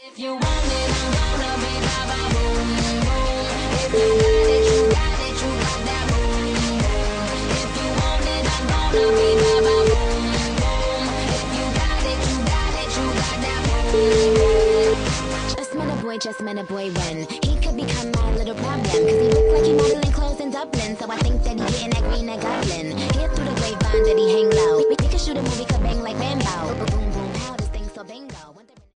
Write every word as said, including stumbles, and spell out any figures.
If you want it, I'm gonna be ba ba boom boom. If you got it, you got it, you got that boom boom. If you want it, I'm gonna be ba ba boom boom. If you got it, you got it, you got that boom boom. Just met a boy, just met a boy when he could become my little problem. Cause he look like he modeling clothes in Dublin. So I think that he getting that green, that goblin. Hear through the grapevine that he hang low. We, we could shoot a movie, could bang like Rambo.